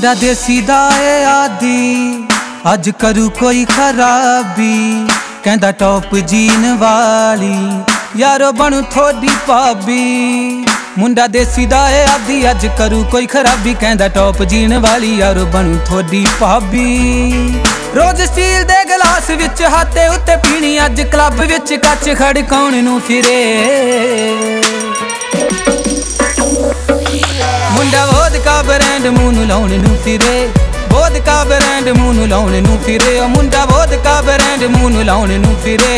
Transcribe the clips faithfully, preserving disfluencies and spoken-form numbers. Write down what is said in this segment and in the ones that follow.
मुंडा देसी दा ए आदी अज करू कोई खराबी कहंदा टॉप जीन वाली यारो बनू थोड़ी भाभी। मुंडा देसी दा ए आदी अज करू कोई खराबी कहंदा टॉप जीन वाली यारो बनू थोड़ी भाभी। रोज स्टील दे गिलास विच हाथे उत्ते पीनी अज क्लब विच कच खड़काउण नूं फिरे। मुंडा वोदका ब्रांड मूंह नूं लाउण नूं फिरे वोदका ब्रांड मूंह नूं लाउण नूं फिरे ओ मुंडा वोदका ब्रांड मूंह नूं लाउण नूं फिरे।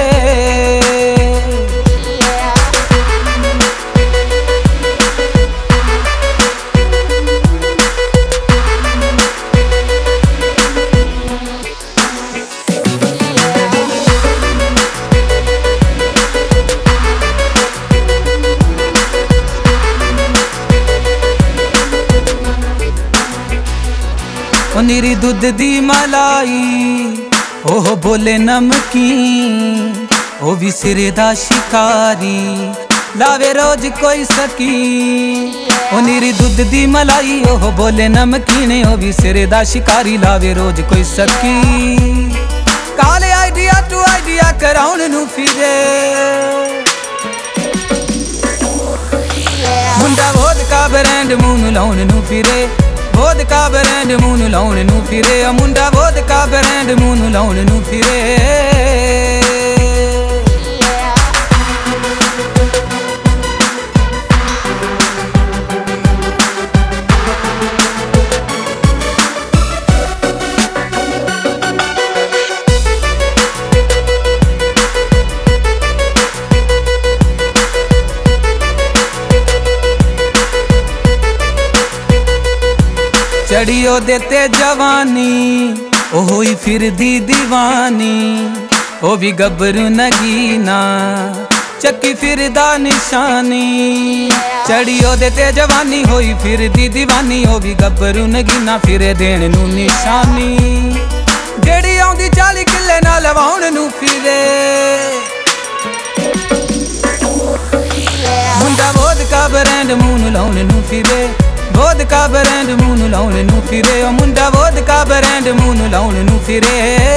ओ निरी दुध दी मलाई ओह बोले नमकीन ओ भी सिरे दा शिकारी लावे रोज कोई सकी। ओ निरी दुध दी मलाई ओह बोले नमकीन ओ भी सिरे दा शिकारी लावे रोज कोई सकी। काले आइडिया टू आइडिया कराउण नूं फिरे मुंडा वोदका ब्रांड मूंह नूं लाउण नूं फिरे वोदका ब्रांड मूंह नूं लाउण नूं फिरे ओ मुंडा वोदका ब्रांड मूंह नूं लाउण नूं फिरे। चढ़ियो देते जवानी ओ होई फिर दी दीवानी ओ भी गब्बरू नगीना चक्की फिर दा निशानी। चढ़ियो देते जवानी होई फिर दी दीवानी ओ भी गब्बरू नगीना फिरे देण नूं निशानी। जेड़ी आउंदी चाली किले नाल लवाउण नूं फिरे मुंडा वोदका ब्रांड मूंह नूं लाउण नूं फिरे वोदका ब्रांड मूंह नूं लाउण नूं फिरे ओ मुंडा वोदका ब्रांड मूंह नूं लाउण नूं फिरे।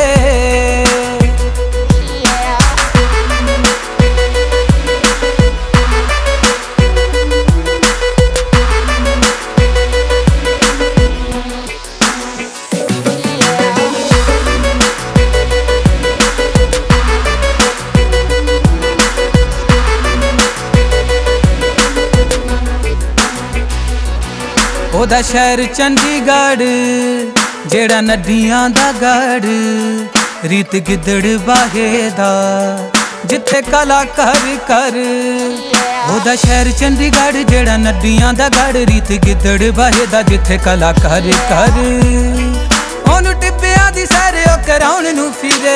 ओदा शहर चंडीगढ़ जेड़ा नदियां दा गढ़ रीत गिदड़ बाहे दा जिथे कला कर कर। ओदा शहर चंडीगढ़ जेड़ा नदियां दा गढ़ रीत गिदड़ बाहे दा जिथे कला कर कर। ओनू टिब्बियां दी सैर ओ कराउण नूं फिरे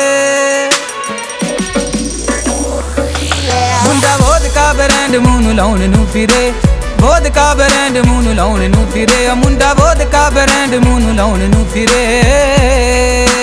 मुंडा वोदका ब्रांड मूंह नूं लाउण नूं फिरे वोदका ब्रांड मूंह नूं लाउण नूं फिरे ओ मुंडा वोदका ब्रांड मूंह नूं लाउण नूं फिरे।